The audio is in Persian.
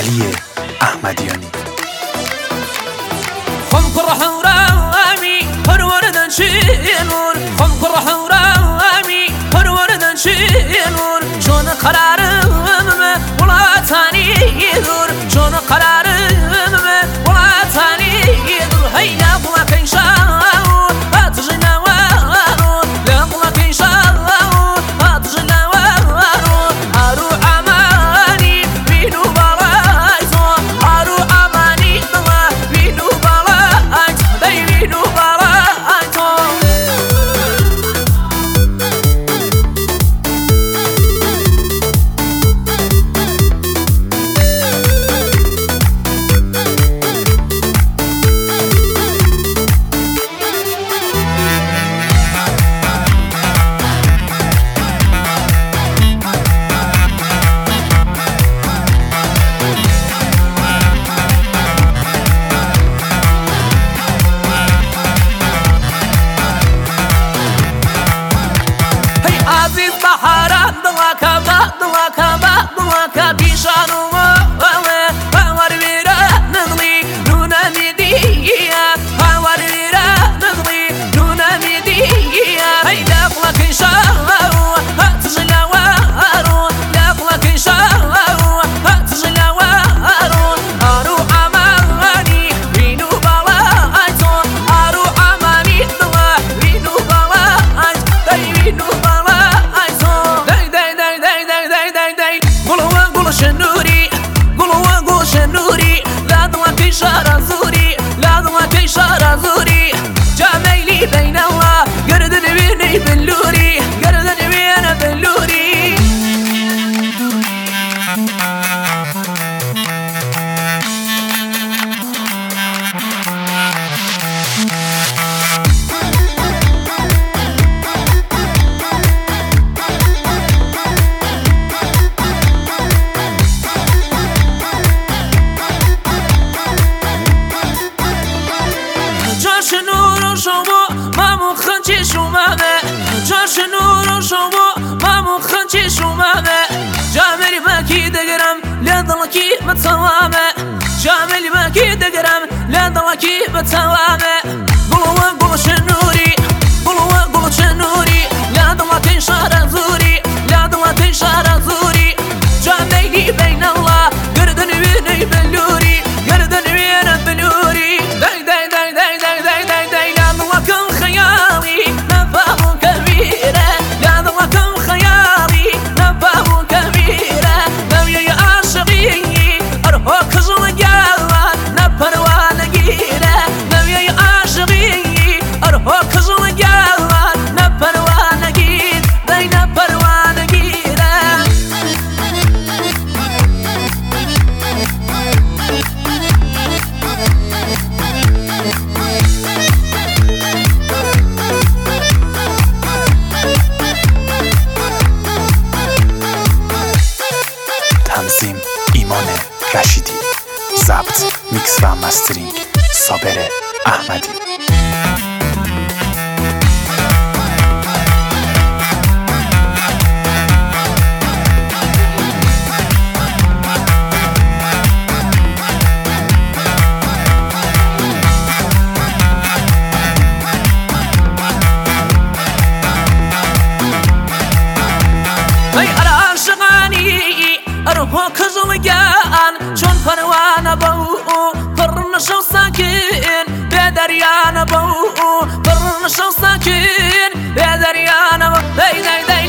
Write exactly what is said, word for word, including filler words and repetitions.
ماهی احمدیانی. خم كرحورامي هروردن شينور خم كرحورامي هروردن شينور شون قرارم ولا تاني يدور شون قرارم ولا تاني يدور هيا بلا كيشاو هاتجنا وارو لا بلا كيشاو هاتجنا وارو ارو اماني بينو بالايزو ارو اماني بلا بينو بالايزو داي بينو بالايزو عزيز بحارات دواكا با دواكا با دواكا بيشانو هاور بيرا نغلي نونا ميديا هاور بيرا نغلي نونا ميديا هاي لاقلك انشاو هاتجلا وارو لاقلك انشاو هاتجلا وارو ارو اماني بينو بالايزو ارو اماني دوا بينو بالايزو داي بينو شنوري قولوا قول شنوري لا ضوء شارع زوري لا ضوء شارع زوري جميلي بين الله قردن بيني بلوري قردن بينا بلوري جاش نور شما مامو خنچی شومامه جاش نور شما مامو خنچی شومامه جاملی ماکی دگرم لدلکی بتوامه جاملی ماکی دگرم لدلکی بتوامه قولوا قول شنوري قولوا قول شنوري لدلکی شارع زوري لدلکی شارع زوري جاملی بين الله قردن بيني بلوري قردن بينا بلوري داي داي داي داي داي داي داي داي لا ضوكم خيالي نفاه كبيرة لا ضوكم خيالي نفاه كبيرة ناوية يا عاشقي أرهوك زلقاوة نبروا نقيرة ناوية يا عاشقي أرهوك زلقاوة نبروا نقير داي نبروا نقيرة تنظیم ایمان رشیدی، ضبط میکس و مسترینگ صابر احمدی. هاي على عاشقاني أروح كزلقان شون پروانه بو پرنشو ساکن به دریانه بو پرنشو ساکن به دریانه بو دای دای دای